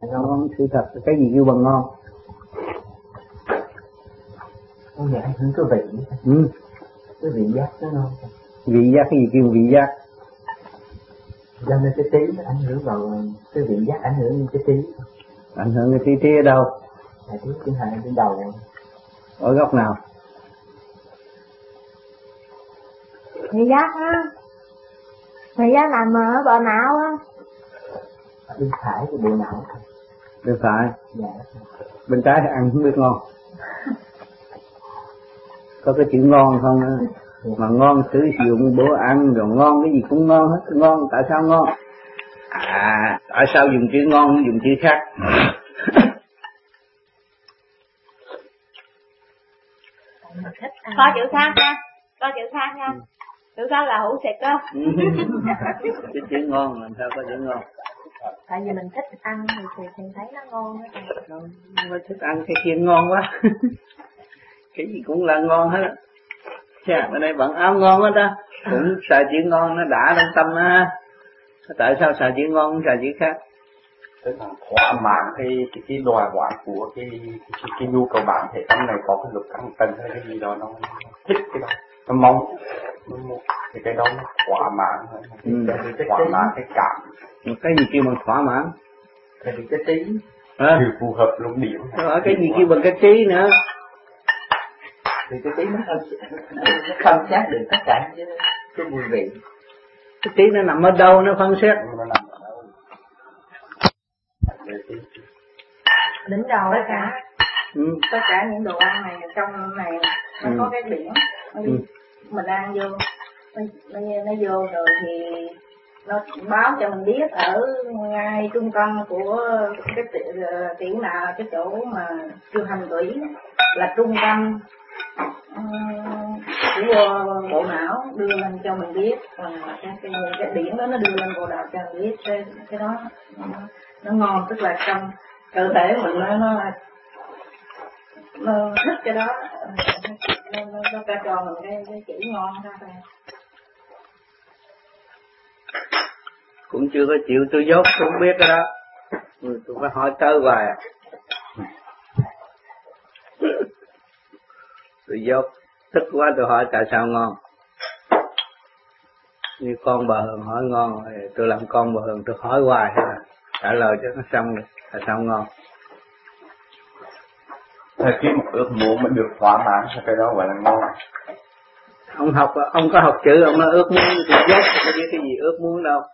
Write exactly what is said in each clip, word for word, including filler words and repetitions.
Ngon sự thật, cái gì kêu bằng ngon? Không phải ảnh hưởng cái vị. Ừ. Cái vị giác nó ngon. Vị giác, cái gì kêu vị giác? Do nên cái trí nó ảnh hưởng vào cái vị giác, ảnh hưởng đến cái trí. Ảnh hưởng cái trí trí ở đâu? Là trí trên hai trên đầu. Ở góc nào? Vị giác á. Vị giác nằm ở bộ não á. Bên phải của bộ não. Bên phải? Dạ. Bên trái thì ăn không biết ngon. Có cái chữ ngon không nữa. Mà ngon sử dụng bữa ăn rồi ngon cái gì cũng ngon hết. Ngon tại sao ngon? À tại sao dùng chữ ngon không dùng chữ khác? Có chữ khác nha. Có chữ khác nha. Chữ khác là hữu xịt đó. Cái chữ ngon làm sao có chữ ngon? Tại vì mình thích ăn thì thì, thì thấy nó ngon đó. Không, không thích ăn cái kia ngon quá. Cái gì cũng là ngon hết á. Chà, bên đây bận áo ngon hết á. Cũng xài chữ ngon nó đã trong tâm á. Tại sao xài chữ ngon không xài chữ khác? Tức là thỏa mãn cái cái, cái đòi hỏi của cái cái, cái nhu cầu bản thể trong này có cái lực căng cân hay cái gì đó nó thích cái đó, nó mong thì cái đó nó thỏa mãn thôi. Ừ. Cái thỏa mãn cái cảm. Cái gì kêu bằng thỏa mãn? Cái gì cái trí à? Thì phù hợp luận điểm. Rồi cái gì kêu bằng cái trí nữa? Thì cái trí nó không nó không xét được tất cả những cái mùi vị. Cái trí nó nằm ở đâu nó phân xét? Nó nằm ở đâu? Đỉnh đầu tất cả. Ừ. Tất cả những đồ ăn này trong này nó ừ. có cái biển. Ừ. Mình ăn vô nó, nó, nó vô rồi thì nó báo cho mình biết ở ngay trung tâm của cái tiểu nào cái chỗ mà chưa hành tủy là trung tâm uh, của bộ não đưa lên cho mình biết là cái cái, cái điểm đó nó đưa lên bộ não cho mình biết cái, cái đó nó, nó ngon, tức là trong cơ thể mình nó nó, nó thích cái đó, nó nó, nó cho mình cái cái chữ ngon ra thôi. Cũng chưa có chịu tôi dốt, tôi không biết cái đó. Ừ, tôi phải hỏi tới hoài à. Tôi dốt, tức quá tôi hỏi tại sao ngon. Như con bà Hường hỏi ngon, tôi làm con bà Hường tôi hỏi hoài à. Trả lời cho nó xong rồi, tại sao ngon. Thời khi một ước muốn mình được thỏa mãn thì cái đó gọi là ngon. Ông học, ông có học chữ, ông nói ước muốn thì dốt, không biết cái gì ước muốn đâu.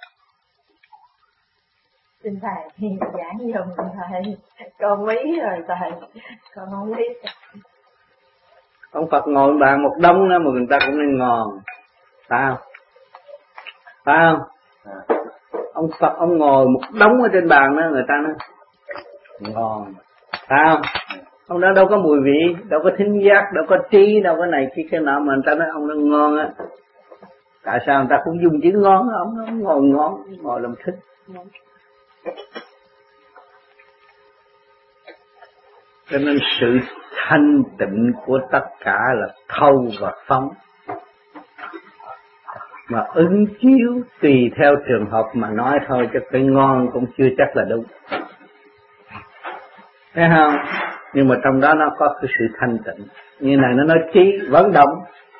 Xin thầy giảng dùm thầy, con quý rồi thầy, con không biết. Ông Phật ngồi bàn một đống đó mà người ta cũng nên ngon, phải không? Phải không? À. Ông Phật ông ngồi một đống ở trên bàn đó người ta nói ngon, phải không? Ông đó đâu có mùi vị, đâu có thính giác, đâu có trí, đâu có này kia cái nọ mà người ta nói ông nó ngon á. Tại sao người ta cũng dùng chữ ngon á, ông nó ngồi ngon, ngồi làm thích. Cho nên sự thanh tịnh của tất cả là thâu và phóng, mà ứng chiếu tùy theo trường hợp mà nói thôi, chứ cái ngon cũng chưa chắc là đúng, thấy không? Nhưng mà trong đó nó có cái sự thanh tịnh. Như này nó nói trí vận động,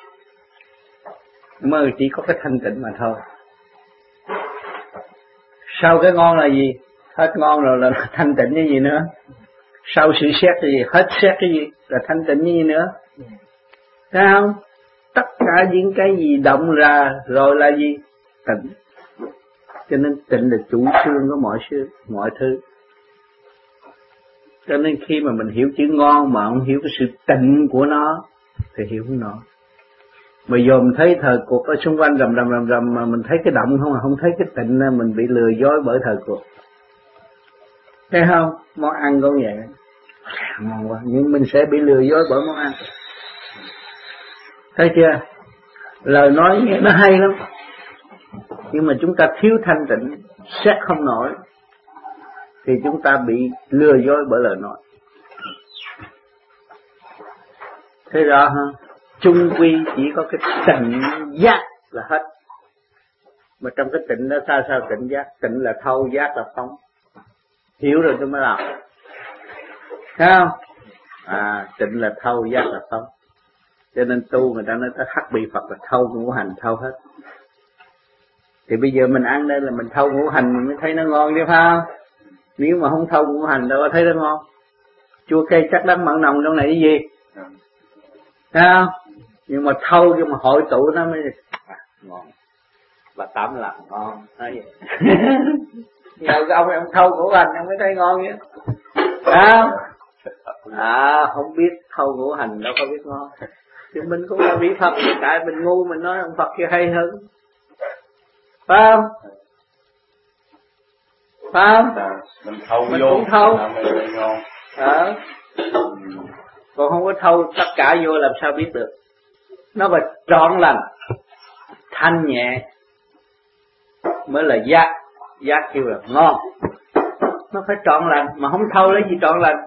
mới chỉ có cái thanh tịnh mà thôi. Sau cái ngon là gì? Hết ngon rồi là thanh tịnh cái gì nữa? Sau sự xét cái gì? Hết xét cái gì? Là thanh tịnh cái gì nữa? Thấy không? Tất cả những cái gì động ra rồi là gì? Tịnh. Cho nên tịnh là chủ trương của mọi sự, mọi thứ. Cho nên khi mà mình hiểu chữ ngon mà không hiểu cái sự tịnh của nó thì hiểu không nổi. Mà dòm thấy thời cuộc ở xung quanh rầm rầm rầm rầm mà mình thấy cái động không mà không thấy cái tịnh, mình bị lừa dối bởi thời cuộc. Thấy không? Món ăn cũng vậy. Ngon quá, nhưng mình sẽ bị lừa dối bởi món ăn. Thấy chưa? Lời nói nghe nó hay lắm, nhưng mà chúng ta thiếu thanh tịnh, xét không nổi, thì chúng ta bị lừa dối bởi lời nói. Thế rõ hả? Chung quy chỉ có cái tịnh giác là hết. Mà trong cái tịnh đó sao sao tịnh giác? Tịnh là thâu, giác là phóng. hiểu rồi tôi mới làm. Thấy không? À, tịnh là thâu, giác là thông. Cho nên tu người ta nói tới hắc bị Phật là thâu ngũ hành, thâu hết. Thì bây giờ mình ăn đây là mình thâu ngũ hành mình mới thấy nó ngon chứ phải không? Nếu mà không thâu ngũ hành đâu có thấy nó ngon. Chua cay chắc đắng mặn nồng trong này cái gì? Thấy không? Nhưng mà thâu nhưng mà hội tụ nó mới à, ngon. Bà Tám làm ngon, nói vậy. Nhờ cái ông em thâu ngũ hành em mới thấy ngon chứ. À, à không biết thâu ngũ hành đâu có biết ngon. Chứ mình cũng là vị Phật, tại mình ngu mình nói ông Phật kia hay hơn. Phải không? Phải không? Mình thâu mình vô cũng thâu. Mình ngon. Ờ. Còn không có thâu tất cả vô làm sao biết được. Nó phải trọn lành, thanh nhẹ mới là giác. Giác kêu là ngon. Nó phải trọn lành, mà không thâu lấy gì trọn lành.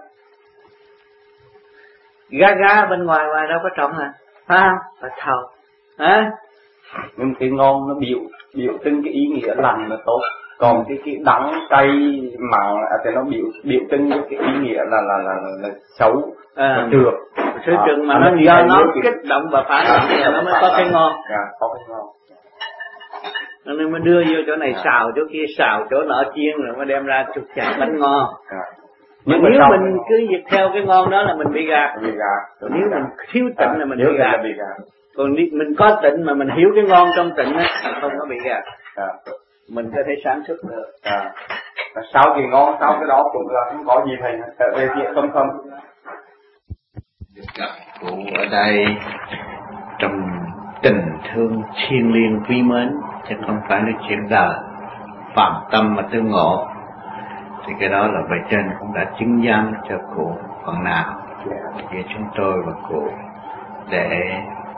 Gá gá bên ngoài ngoài đâu có trọn lành. Phải không? Phải thâu. Hả? Nhưng cái ngon nó biểu biểu trưng cái ý nghĩa lành là tốt. Còn cái cái đắng cay mặn thì nó biểu biểu trưng cái ý nghĩa là là là, là, là xấu, à, trượt. Sự trượt mà à, nó do nó kích động và phản động thì nó mới có cái ngon. Dạ, có cái ngon. Nó nên mới đưa vô chỗ này xào, chỗ kia xào, chỗ nọ chiên rồi mới đem ra chục chặt bánh ngon. À. Nhưng mà nếu mình cứ việc theo cái ngon đó là mình bị gạt. Bị gạt. Còn nếu mình thiếu tịnh à, là mình bị gạt. bị gạt. Còn mình có tịnh mà mình hiểu cái ngon trong tịnh á, là không có bị gạt. À. Mình có thể sản xuất được. À. Sau cái ngon, sau cái đó cũng là không có gì thầy. Về việc không không. Được gặp cụ ở đây trong tình thương thiêng liêng quý mến, chứ không phải nói chuyện đời phạm tâm mà tương ngộ. Thì cái đó là bề trên cũng đã chứng giám cho cụ phần nào giữa chúng tôi và cụ để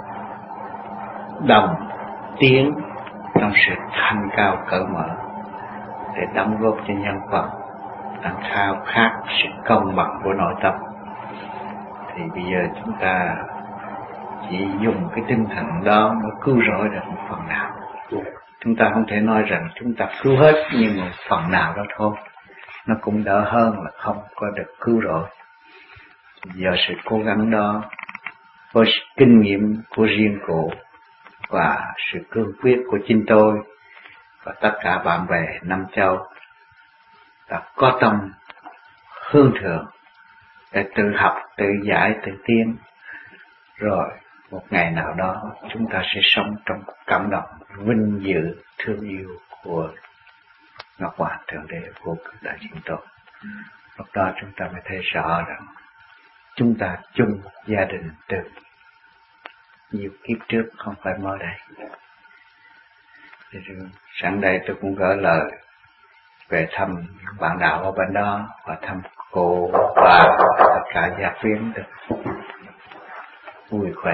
đồng tiến trong sự thanh cao cởi mở để đóng góp cho nhân vật đang khao khát sự công bằng của nội tâm. Thì bây giờ chúng ta chỉ dùng cái tinh thần đó mới cứu rỗi được một phần nào. Chúng ta không thể nói rằng chúng ta cứu hết, nhưng một phần nào đó thôi. Nó cũng đỡ hơn là không có được cứu rỗi. Do sự cố gắng đó, với kinh nghiệm của riêng cụ và sự cương quyết của chính tôi và tất cả bạn bè năm châu đã có tâm hướng thượng để tự học, tự giải, tự tiến. Rồi một ngày nào đó chúng ta sẽ sống trong cảm động vinh dự thương yêu của Ngọc Hoàng Thượng Đế vô cực đại chúng tôi. Lúc đó chúng ta mới thấy rõ rằng chúng ta chung một gia đình từ nhiều kiếp trước, không phải mới đây. Thì sẵn đây tôi cũng gửi lời về thăm bạn đạo ở bên đó và thăm cô và tất cả gia quyến được vui khỏe.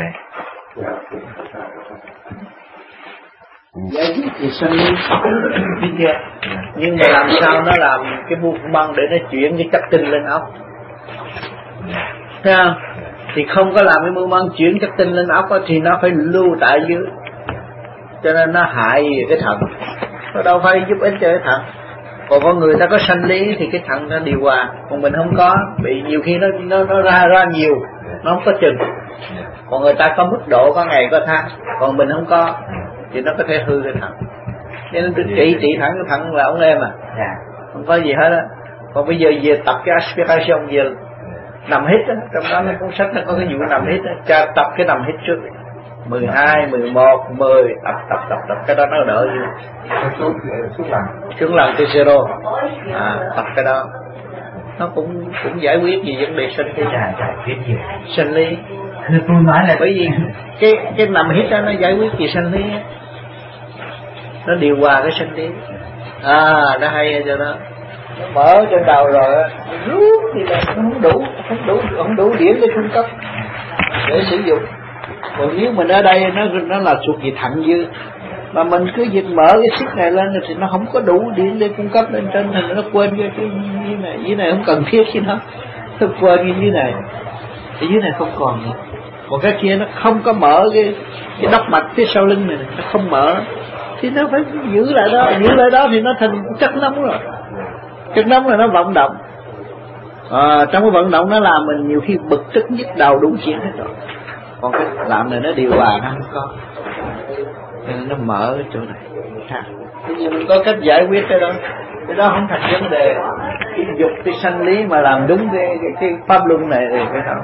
Giải quyết thì sân biết chưa? Nhưng mà làm sao nó làm cái bu băng để nó chuyển cái chất tinh lên ốc, thấy không? Thì không có làm cái bu băng chuyển chất tinh lên ốc thì nó phải lưu tại dưới, cho nên nó hại cái thận, nó đâu phải giúp ích cho cái thận. Còn con người ta có sanh lý thì cái thận nó điều hòa, còn mình không có, bị nhiều khi nó nó nó ra ra nhiều, nó không có chừng. Còn người ta có mức độ, có ngày có tháng, còn mình không có thì nó có thể hư cái thận. Cho nên trị trị thận cái thận là ông em à, không có gì hết á. Còn bây giờ về tập cái aspiration, về nằm hít á, trong đó nó cuốn sách nó có cái vụ nằm hít á, cha tập cái nằm hít trước mười hai, mười một, mười tập tập tập tập cái đó nó đỡ như xuống làm từ zero à, tập cái đó nó cũng cũng giải quyết gì vấn đề sinh lý, giải quyết gì sinh lý. Tôi nói là bởi vì cái cái nằm hít đó nó giải quyết gì sinh lý, nó điều hòa cái sinh lý. À nó hay cho nó nó mở trên đầu rồi rút thì là nó không đủ không đủ không đủ điểm để cung cấp để sử dụng. Còn nếu mình ở đây nó nó là thuộc về thận dư, mà mình cứ việc mở cái xích này lên thì nó không có đủ điện để cung cấp lên trên, thì nó quên cái cái dưới này, dưới này không cần thiết chứ nó nó quên cái dưới này, cái dưới này không còn nữa. Còn cái kia nó không có mở cái cái đốc mạch phía sau lưng này, nó không mở thì nó phải giữ lại đó, giữ lại đó thì nó thành chất nóng rồi. Chất nóng là nó vận động. À, trong cái vận động nó làm mình nhiều khi bực tức nhức đầu đủ chuyện hết rồi. Còn cái làm này nó điều hòa nó không có, nên nó mở cái chỗ này. Bây giờ mình có cách giải quyết cái đó, cái đó không thành vấn đề. Cái dục cái sanh lý mà làm đúng cái cái, cái pháp luân này thì cái đó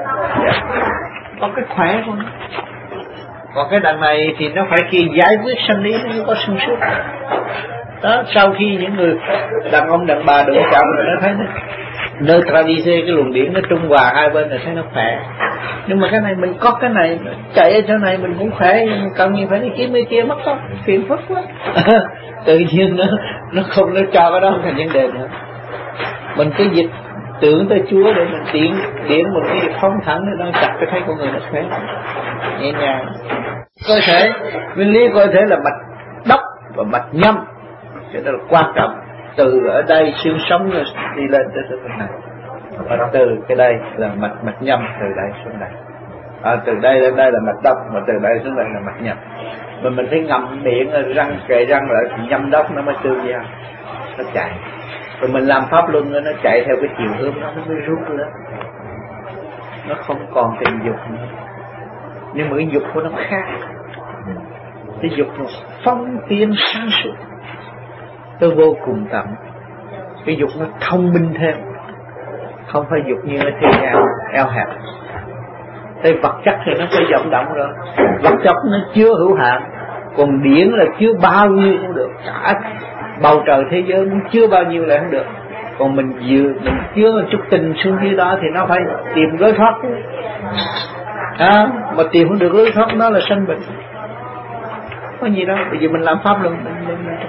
có cái khỏe của nó. Còn cái đằng này thì nó phải khi giải quyết sanh lý nó mới có xuyên suốt. Đó, sau khi những người đàn ông đàn bà đụng chạm rồi nó thấy nó neutralize cái luồng điển nó trung hòa hai bên rồi thấy nó khỏe. Nhưng mà cái này mình có cái này chạy ở chỗ này mình cũng khỏe, nhưng mà cần gì phải đi kiếm cái kia mất không? Phiền phức quá. Tự nhiên nó nó không nó cho cái đó không thành vấn đề nữa. Mình cứ dịch tưởng tới Chúa để mình tiện điển mình cái phóng thẳng nó đang chặt cái thấy con người nó khỏe nhẹ nhàng. Cơ thể nguyên lý cơ thể là mạch đốc và mạch nhâm, cái đó là quan trọng. Từ ở đây xương sống đi lên tới bên này, và từ cái đây là mạch mạch nhâm, từ đây xuống đây, à, từ đây lên đây là mạch đốc, mà từ đây xuống đây là mạch nhâm. Mà mình phải ngậm miệng răng kề răng lại thì nhâm đốc nó mới tư ra, nó chạy. Rồi mình làm pháp luân nó chạy theo cái chiều hướng đó, nó mới rút lên, nó không còn tình dục nữa. Nhưng mà cái dục của nó khác, cái dục nó phong tiến sáng suốt, nó vô cùng tận. Cái dục nó thông minh thêm, không phải dục như ở thế gian eo hẹp. Cái vật chất thì nó sẽ vận động rồi, vật chất nó chưa hữu hạn, còn điển là chưa bao nhiêu cũng được. Cả bầu trời thế giới nó chưa bao nhiêu là không được. Còn mình vừa mình chứa một chút tình xuống dưới đó thì nó phải tìm lối thoát. À, mà tìm không được lối thoát nó là sanh bệnh. Có gì đâu, bây giờ mình làm pháp luận mình, mình, mình,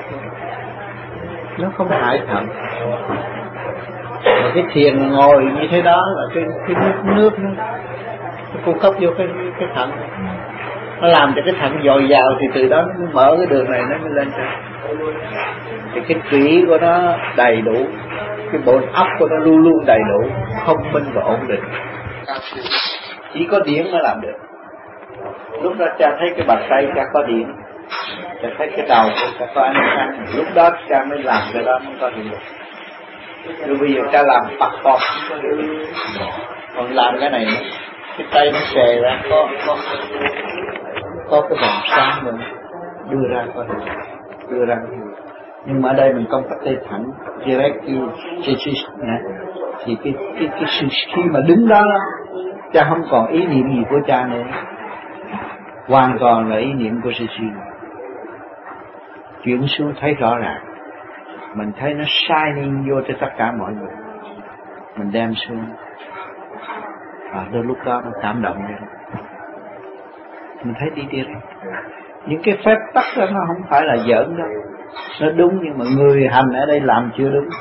nó không hại thận. Mà cái thiền ngồi như thế đó là cái, cái nước, nước nó, nó cung cấp vô cái, cái thận, nó làm cho cái thận dồi dào thì từ đó nó mở cái đường này nó mới lên trên. Thì cái trí của nó đầy đủ, cái bộ óc của nó luôn luôn đầy đủ, thông minh và ổn định. Chỉ có điển mới làm được. Lúc đó cha thấy cái bàn tay cha có điển, cha thấy cái đầu cha có ánh sáng, lúc đó cha mới làm cái đó mới có được. Rồi bây giờ cha làm bắt con, còn làm cái này nữa, cái tay nó xề ra có có có cái vòng sáng nữa, đưa ra có được, đưa ra. Nhưng mà ở đây mình không phải tay thẳng direct cái cái thì cái cái cái sự khi mà đứng đó cha không còn ý niệm gì của cha nữa, hoàn toàn là ý niệm của sư sư. Chuyển xuống thấy rõ ràng, mình thấy nó shining vô cho tất cả mọi người, mình đem xuống, và đôi lúc đó nó cảm động vậy, mình thấy đi đi ra. Những cái phép tắc đó nó không phải là giỡn đâu, nó đúng, nhưng mà người hành ở đây làm chưa đúng,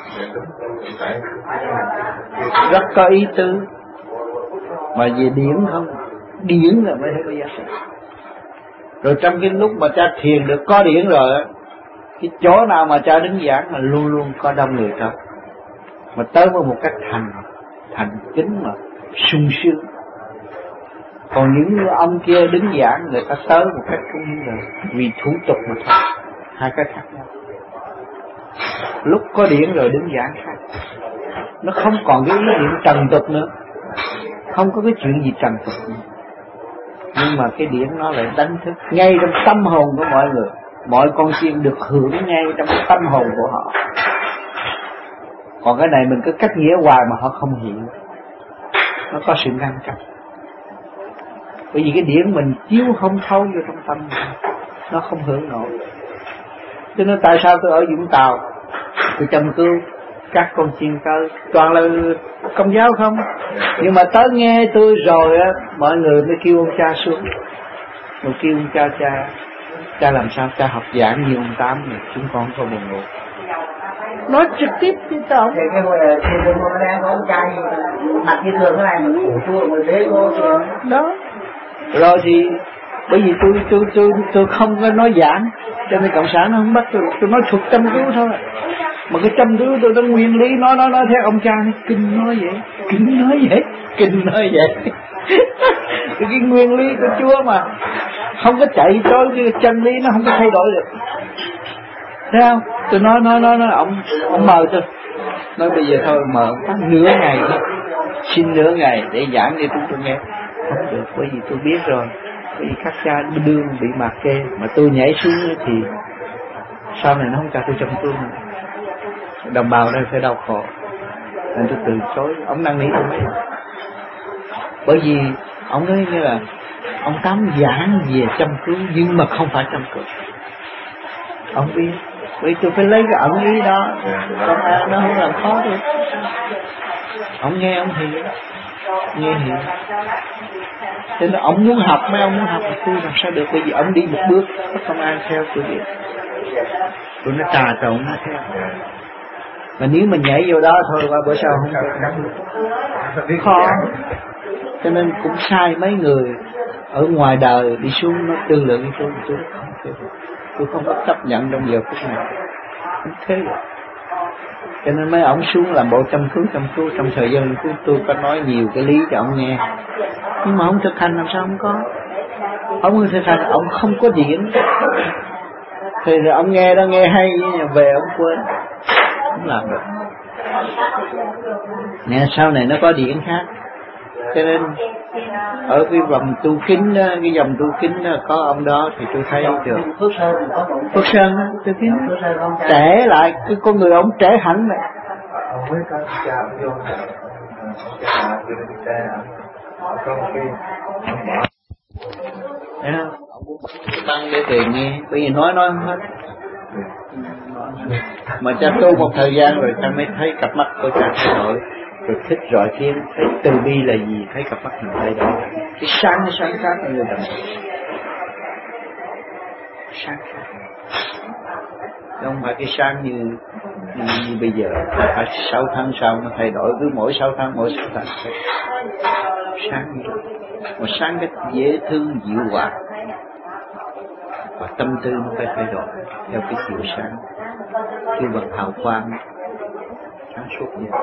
rất có ý tứ. Mà về điển không, điển là mới thấy có giá trị. Rồi trong cái lúc mà cha thiền được có điển rồi á, cái chỗ nào mà cha đứng giảng mà luôn luôn có đông người trong, mà tới với một cách thành thành kính mà sung sướng. Còn những ông kia đứng giảng người ta tới một cách cũng như là vì thủ tục mà thôi, hai cái khác nhau. Lúc có điển rồi đứng giảng khác, nó không còn cái ý niệm trần tục nữa, không có cái chuyện gì trần tục nữa. Nhưng mà cái điển nó lại đánh thức ngay trong tâm hồn của mọi người, mọi con chim được hưởng ngay trong cái tâm hồn của họ. Còn cái này mình cứ cách nghĩa hoài mà họ không hiểu, nó có sự ngăn cách. Bởi vì cái điển mình chiếu không thấu vô trong tâm mình, nó không hưởng nổi. Cho nên tại sao tôi ở Vũng Tàu tôi chăm cứu các con chiên tới toàn là Công giáo không, nhưng mà tới nghe tôi rồi á, mọi người mới kêu ông cha xuống, rồi kêu ông cha cha cha làm sao cha học giảng như ông Tám này, chúng con có buồn ngủ. Nói trực tiếp với tao. Thì cái người thì người mà đang có ông cha mặt như thường thế này mà khổ chua người thế cô đó. Rồi thì bởi vì tôi tôi tôi tôi không có nói giảng, cho nên cộng sản nó không bắt tôi, tôi nói thuật chăm cứu thôi. Mà cái chăm cứu tôi nó nguyên lý nói nói nói theo ông cha này, kinh nói vậy, kinh nói vậy, kinh nói vậy. Cái nguyên lý của Chúa mà không có chạy trôi, cái chân lý nó không có thay đổi được. Thấy không? Tôi nói nói nói nói ông ông mời tôi, Nói bây giờ thôi mở phát nửa ngày thôi, xin nửa ngày để giảng cho chúng tôi nghe. Không được, bởi vì tôi biết rồi, bởi vì các cha đương bị mạc kê, mà tôi nhảy xuống thì sau này nó không cho tôi trong tương nữa. Đồng bào đây phải đau khổ, nên tôi từ chối. Ông năn nỉ tôi mấy, bởi vì ông nói như là ông Tám giảng về chăm cứu nhưng mà không phải chăm cứu. Ông biết, vì tôi phải lấy cái ẩn ý đó, công an nó không làm khó được. Ông nghe ông hiểu, nghe hiểu. Thế nên ông muốn học, mấy ông muốn học thì tôi làm sao được, bởi vì ông đi một bước, có công an theo tôi biết. Tôi nó trà trộn nó theo. Mà nếu mình nhảy vô đó thôi qua bữa sau không được, khó. Cho nên cũng sai mấy người ở ngoài đời đi xuống nó tương lượng với tôi, tôi không, tôi không có chấp nhận trong giờ phút này. Không thế được. Cho nên mấy ông xuống làm bộ chăm cứu chăm cứu trong thời gian tôi, tôi có nói nhiều cái lý cho ông nghe, nhưng mà ông thực hành làm sao không có. Ông thực hành ông không có điển, thì rồi ông nghe đó nghe hay về ông quên, không làm được. Nè sau này nó có điển khác, cho nên ở cái vòng tu kính đó, cái dòng tu kính đó, có ông đó thì tôi thấy được. Phước Sơn có Phước Sơn đó, tôi thấy trẻ lại, cái con người ông trẻ hẳn này. ông mới có cha vô cha vô cha có một cái thấy không? Ông cũng băng để về nghe, bây giờ nói nói không hết. Mà cha tu một thời gian rồi cha mới thấy cặp mắt của cha thay đổi, rồi thích rọi thiên, thấy từ bi là gì, thấy cặp mắt mình thay đổi, cái sáng nó sáng khác như vậy, sáng khác, không phải cái sáng như như, như bây giờ, phải sáu tháng sau nó thay đổi, cứ mỗi sáu tháng mỗi sáu tháng sáng như vậy, mà sáng cái dễ thương dịu hòa, và tâm tư nó phải thay đổi theo cái chiều sáng, kêu bằng hào quang sáng suốt như vậy.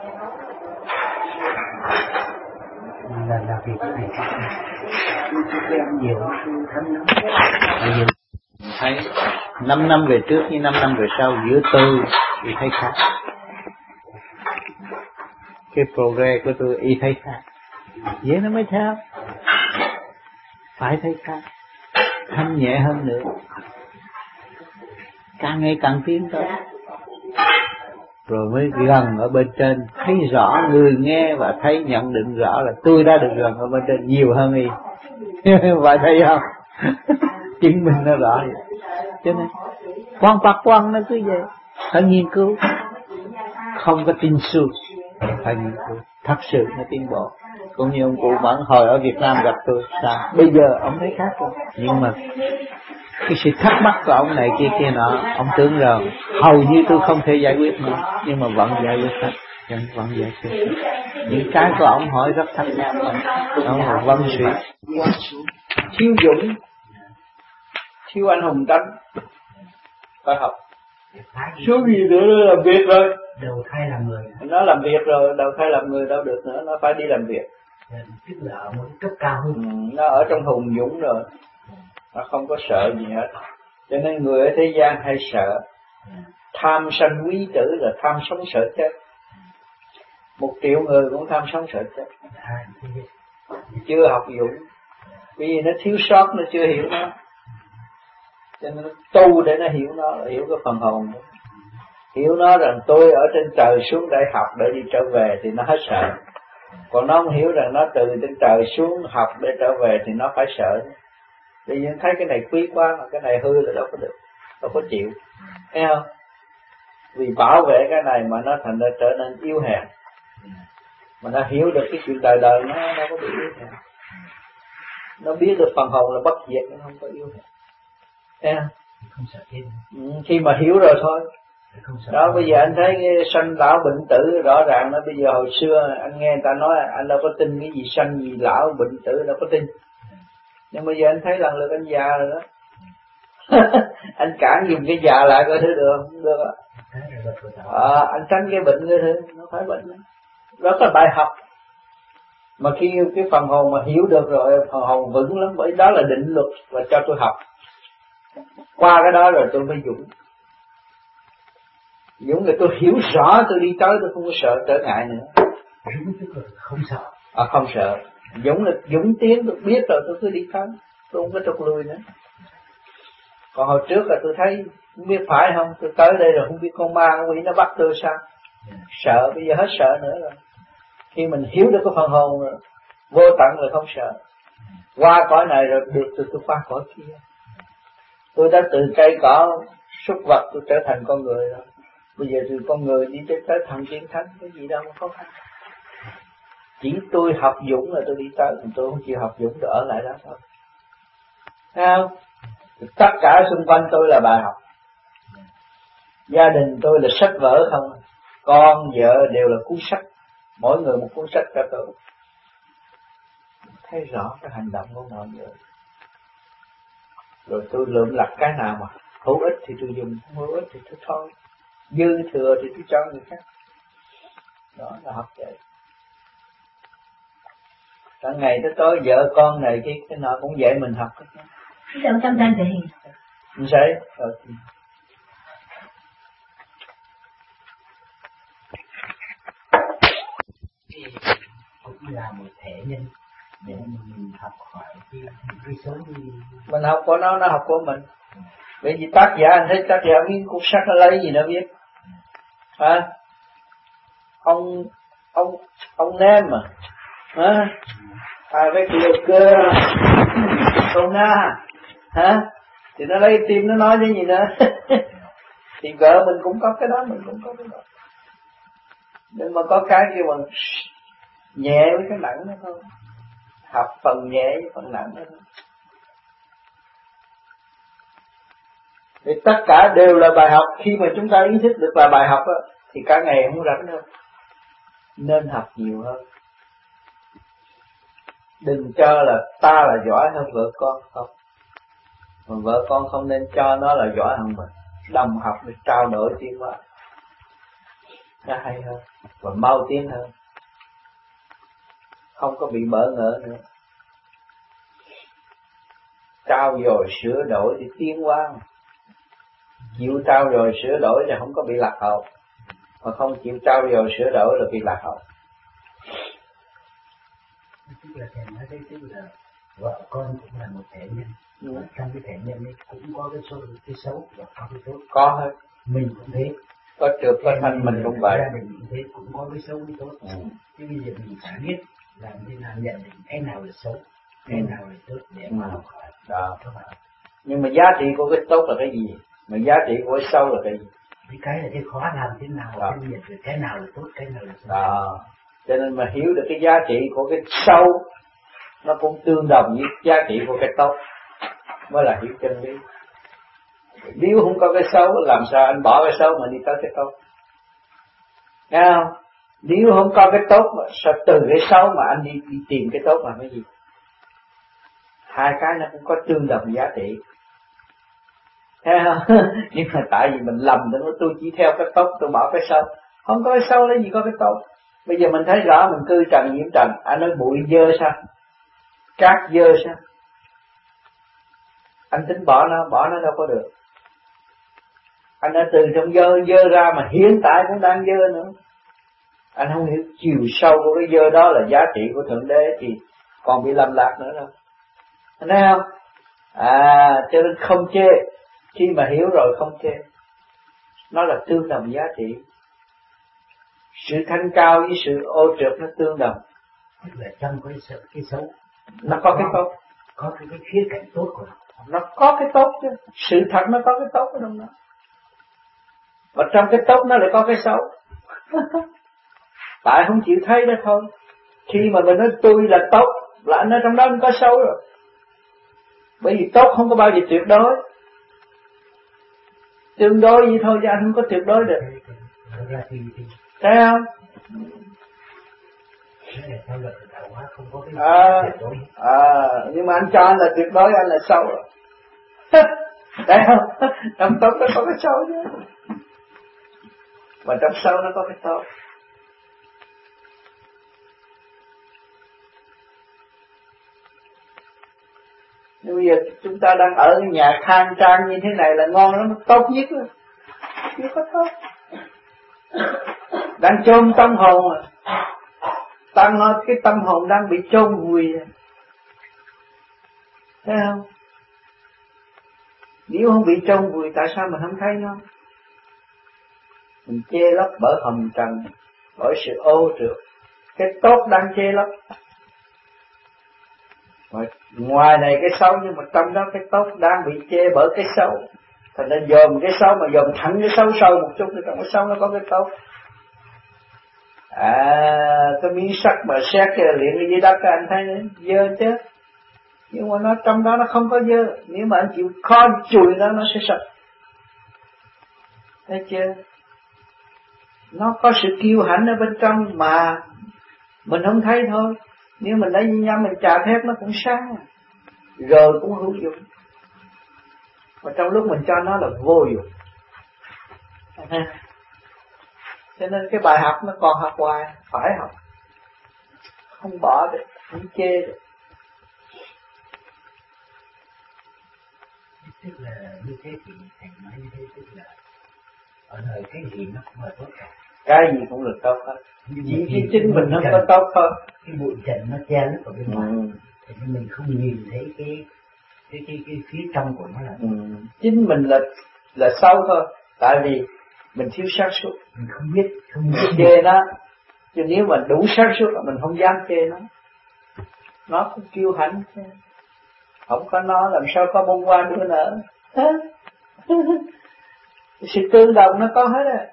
là là việc cái này tôi tôi ăn nhiều tôi thấm lắm. Thấy năm năm về trước với năm năm về sau giữa tôi thì thấy khác, cái progress của tôi y thấy khác, vậy nó mới theo, phải thấy khác, thanh nhẹ hơn nữa, càng ngày càng tiến tới, rồi mới gần ở bên trên, thấy rõ người nghe và thấy nhận định rõ là tôi đã được gần ở bên trên nhiều hơn y. Phải thấy không? Chứng minh nó rõ vậy. Cho nên quan bạc quan nó cứ vậy, phải nghiên cứu, không có tin xu, phải nghiên cứu, thật sự nó tiến bộ. Cũng như ông cụ Mẫn hồi ở Việt Nam gặp tôi, sao? Bây giờ ông thấy khác rồi, nhưng mà cái sự thắc mắc của ông này kia kia nọ, ông tưởng rằng hầu như tôi không thể giải quyết nữa, nhưng mà vẫn giải quyết hết, vẫn vẫn giải quyết. Những cái của ông hỏi rất thắc mắc, ông là văn sĩ, thiếu dũng, thiếu anh hùng tánh, phải học. Số gì nữa nó làm việc rồi. Đầu thai làm người. Nó làm việc rồi, đầu thai làm người đâu được nữa, nó phải đi làm việc. Tức là ở một cấp cao hơn. Ừ, nó ở trong hùng dũng rồi, nó không có sợ gì hết. Cho nên người ở thế gian hay sợ, tham sân quý tử là tham sống sợ chết. Một triệu người cũng tham sống sợ chết, chưa học dũng, vì nó thiếu sót, nó chưa hiểu nó. Cho nên tu để nó hiểu nó, hiểu cái phần hồn đó. Hiểu nó rằng tôi ở trên trời xuống để học để đi trở về thì nó hết sợ. Còn nó không hiểu rằng nó từ trên trời xuống học để trở về thì nó phải sợ. Vì nhiên thấy cái này quý quá mà cái này hư là đâu có được, đâu có chịu, thấy không? Vì bảo vệ cái này mà nó thành ra trở nên yếu hèn. Mà nó hiểu được cái chuyện đời đời nó nó có bị yếu hèn. Nó biết được phần hồn là bất diệt, nó không có yếu hèn. Thấy không? Không sợ thêm. Ừ, khi mà hiểu rồi thôi. Đó bây giờ anh thấy cái sanh lão bệnh tử rõ ràng đó. Bây giờ hồi xưa anh nghe người ta nói anh đâu có tin cái gì sanh gì lão bệnh tử, đâu có tin. Nhưng bây giờ anh thấy lần lượt anh già rồi đó. Anh cản dùm cái già lại coi thứ được không? Được ạ. À, anh tránh cái bệnh cái thứ, nó phải bệnh đó. Đó là bài học. Mà khi cái phần hồn mà hiểu được rồi, phần hồn vững lắm, bởi đó là định luật và cho tôi học. Qua cái đó rồi tôi mới dũng. Dũng là tôi hiểu rõ, tôi đi tới tôi không có sợ trở ngại nữa. Dũng tức là không sợ. À không sợ. Dũng là Dũng tiến, tôi biết rồi tôi cứ đi tới, tôi không có trục lui nữa. Còn hồi trước là tôi thấy không biết phải không, tôi tới đây rồi không biết con ma con quỷ nó bắt tôi sao. Yeah. Sợ, bây giờ hết sợ nữa rồi. Khi mình hiểu được cái phần hồn rồi, vô tận là không sợ. Qua cõi này rồi được từ tôi qua cõi kia. Tôi đã từ cây cỏ súc vật tôi trở thành con người rồi. Bây giờ từ con người đi tới tới thần tiên thánh, cái gì đâu mà khó khăn. Chỉ tôi học Dũng là tôi đi tới, còn tôi không chịu học Dũng tôi ở lại đó thôi. Thấy không? Tất cả xung quanh tôi là bài học. Gia đình tôi là sách vở không. Con, vợ đều là cuốn sách. Mỗi người một cuốn sách cả tôi. Thấy rõ cái hành động của mọi người. Rồi tôi lượm lặt cái nào mà hữu ích thì tôi dùng, không hữu ích thì tôi thôi. Dư thừa thì tôi cho người khác. Đó là học vậy. Cả ngày tới tối vợ con này cái cái nào cũng dạy mình học. Sao tâm thanh thì mình sẽ rồi. Cũng là một thể nhân để mình học hỏi cái cái số đi. Mình học của nó, nó học của mình. Bởi vì tác giả anh thấy tác giả biết cuốn sách nó lấy gì nó biết. Hả? Ông ông ông nem mà. Hả? À cái kia cơ con na. Hả? Thì nó lấy tim nó nói cái gì nữa. Thì vợ mình cũng có cái đó, mình cũng có cái đó. Nhưng mà có cái kia mà nhẹ với cái nặng đó thôi. Học phần nhẹ với phần nặng đó thôi. Thì tất cả đều là bài học. Khi mà chúng ta ý thức được là bài học đó, thì cả ngày không rảnh đâu. Nên học nhiều hơn. Đừng cho là ta là giỏi hơn vợ con không. Mà vợ con không nên cho nó là giỏi hơn mình. Đồng học để trao đổi tiến hóa. Nó hay hơn và mau tiến hơn. Không có bị bỡ ngỡ nữa. Trao dồi sửa đổi để tiến hóa. Chịu trao dồi sửa đổi thì không có bị lạc hậu. Mà không chịu trao dồi sửa đổi là bị lạc hậu. Tức là thầy nói đấy, tức là vợ con cũng là một thể nhân. Ừ. Trong cái thể nhân ấy cũng có cái xấu, cái xấu và có cái tốt. Có hết. Mình cũng thế. Có trượt có thanh mình cũng vậy. Gia đình cũng thế, cũng có cái xấu cái tốt. Ừ. Thế bây giờ mình phải biết làm thế nào nhận định cái nào là xấu, cái ừ. nào là tốt để mà học hỏi. Đó. Nhưng mà giá trị của cái tốt là cái gì? Mà giá trị của cái xấu là cái gì? Cái cái là cái khó làm thế nào, phân biệt được cái nào là tốt, cái nào là xấu. Đó. Cho nên mà hiểu được cái giá trị của cái xấu nó cũng tương đồng với giá trị của cái tốt mới là hiểu chân lý. Nếu không có cái xấu làm sao anh bỏ cái xấu mà đi tới cái tốt? Nghe không? Nếu không có cái tốt mà sao từ cái xấu mà anh đi, đi tìm cái tốt là cái gì? Hai cái nó cũng có tương đồng giá trị. Thấy không? Nhưng mà tại vì mình lầm đó, tôi chỉ theo cái tốt tôi bỏ cái xấu. Không có cái xấu lấy gì có cái tốt. Bây giờ mình thấy rõ mình cư trần nhiễm trần. Anh nói bụi dơ sao? Cát dơ sao? Anh tính bỏ nó, bỏ nó đâu có được. Anh đã từ trong dơ, dơ ra mà hiện tại cũng đang dơ nữa. Anh không hiểu chiều sâu của cái dơ đó là giá trị của Thượng Đế thì còn bị lầm lạc nữa đâu. Anh thấy không? À, cho nên không chê. Khi mà hiểu rồi không chê. Nó là tương đồng giá trị. Sự thanh cao với sự ô trượt nó tương đồng. Tức là trong cái, cái xấu nó có cái tốt. Có cái, cái khía cạnh tốt của nó. Nó có cái tốt chứ. Sự thật nó có cái tốt ở trong đó. Và trong cái tốt nó lại có cái xấu. Tại không chịu thấy đó thôi. Khi mà mình nói tôi là tốt là anh ở trong đó anh có xấu rồi. Bởi vì tốt không có bao giờ tuyệt đối. Tương đối vậy thôi chứ anh không có tuyệt đối được. Thấy không? À, à, nhưng mà anh cho anh là tuyệt đối, anh là xấu rồi. Thấy không? Trong tốt nó có cái xấu chứ. Và trong xấu nó có cái tốt. Nhưng bây giờ chúng ta đang ở cái nhà khang trang như thế này là ngon lắm, tốt nhất rồi. Chưa có tốt. Đang chôn tâm hồn à. Ta nói cái tâm hồn đang bị chôn vùi. Thấy không? Nếu không bị chôn vùi tại sao mình không thấy nó? Mình chê lấp bởi hồng trần, bởi sự ô trượt. Cái tốt đang chê lấp. Ngoài này cái xấu, nhưng mà trong đó cái tốt đang bị chê bởi cái xấu. Thành ra dòm cái xấu mà dòm thẳng cái xấu sâu một chút, thì trong cái xấu nó có cái tốt. À, cái miếng sắt mà xét cái luyện cái dưới đất anh thấy dơ chứ. Nhưng mà nó trong đó nó không có dơ. Nếu mà anh chịu khó chùi nó, nó sẽ sạch. Thấy chưa? Nó có sự kiêu hãnh ở bên trong mà mình không thấy thôi. Nếu mình lấy nhâm mình chà thép nó cũng sáng, rồi cũng hữu dụng. Mà trong lúc mình cho nó là vô dụng. Cho nên cái bài học nó còn học hoài, phải học, không bỏ được, không chê được. Tức là như thế thì thầy nói như thế, tức là ở đời cái gì nó cũng là tốt cả. Cái gì cũng là tốt hết. Chỉ cái chính mình không có tốt thôi. Cái bụi trần nó che lấp ở bên ngoài, ừ. thì mình không nhìn thấy cái cái cái cái phía trong của nó là. Ừ. Chính mình là là xấu thôi. Tại vì mình thiếu sáng suốt. Mình không biết, không biết chê nó. Chứ nếu mà đủ sáng suốt là mình không dám chê nó. Nó cũng kiêu hãnh. Không có nó làm sao có bông hoa nữa nở. Sự tương đồng nó có hết á.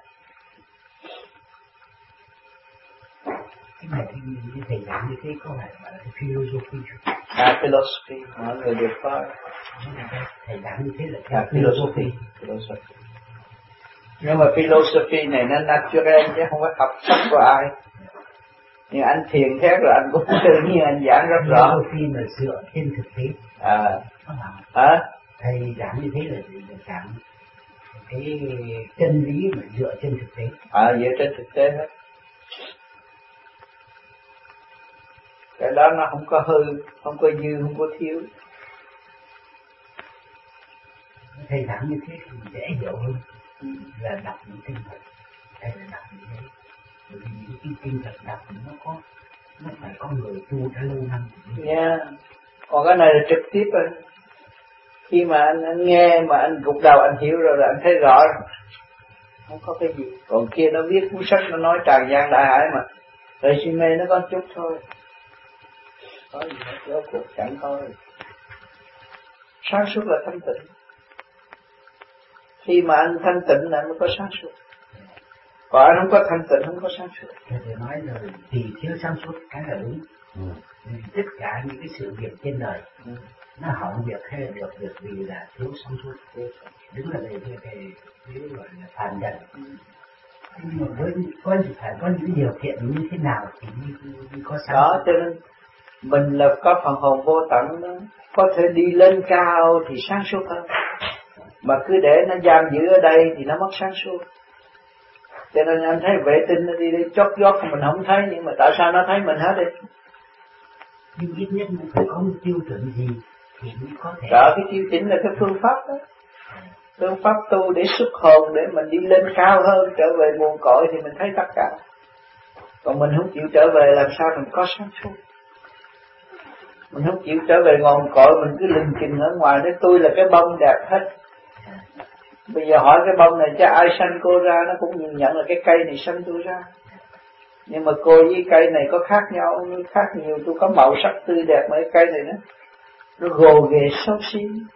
Cái này thì như thầy giảng như thế có phải là cái philosophy. À, philosophy, mọi người đều có. Thầy giảng như thế là à, philosophy. philosophy. Nhưng mà philosophy này nó natural chứ không có học sách của ai. Nhưng anh thiền thét rồi anh cũng tự nhiên anh giảng rất rõ. Philosophy là dựa trên thực tế. À. Hả? Thầy giảng như thế là để giảng cái chân lý mà dựa trên thực tế. À, dựa trên thực tế hết. Cái đó nó không có hư, không có dư, không có thiếu. Thầy giảng như thế thì dễ hiểu hơn là đọc những kinh Phật. Hay là đọc như thế. Bởi vì những cái kinh Phật đọc nó có, nó phải có người tu đã lâu năm. Yeah. Còn cái này là trực tiếp rồi. Khi mà anh, anh nghe mà anh gục đầu anh hiểu rồi là anh thấy rõ rồi. Không có cái gì. Còn kia nó viết cuốn sách nó nói tràn gian đại hải mà resume nó có chút thôi. Có gì hết, rốt cuộc chẳng có gì. Sáng suốt là thanh tịnh. Khi mà anh thanh tịnh là mới có sáng suốt. Còn anh không có thanh tịnh không có sáng suốt. Thầy nói là vì thiếu sáng suốt cái là đúng. Ừ. Vì tất cả những cái sự việc trên đời ừ. nó hỏng việc hay là được việc vì là thiếu sáng suốt. Đúng là về cái cái cái gọi là phàm trần. Ừ. Nhưng mà với có phải có những điều kiện như thế nào thì mới có sáng đó, suốt. cho nên mình là có phần hồn vô tận đó, có thể đi lên cao thì sáng suốt hơn. Mà cứ để nó giam giữ ở đây thì nó mất sáng suốt. Cho nên anh thấy vệ tinh nó đi đi chót vót mình không thấy, nhưng mà tại sao nó thấy mình hết đi? Nhưng ít nhất nó phải có một tiêu chuẩn gì thì mới có thể. Đó, cái tiêu chuẩn là cái phương pháp đó. Phương pháp tu để xuất hồn, để mình đi lên cao hơn, trở về nguồn cội thì mình thấy tất cả. Còn mình không chịu trở về làm sao mình có sáng suốt? Mình không chịu trở về nguồn cội, mình cứ lình chình ở ngoài để tôi là cái bông đẹp hết. Bây giờ hỏi cái bông này chứ ai sanh cô ra, nó cũng nhìn nhận là cái cây này sanh tôi ra. Nhưng mà cô với cây này có khác nhau, khác nhiều, tôi có màu sắc tươi đẹp mà cái cây này nó nó gồ ghề xấu xí.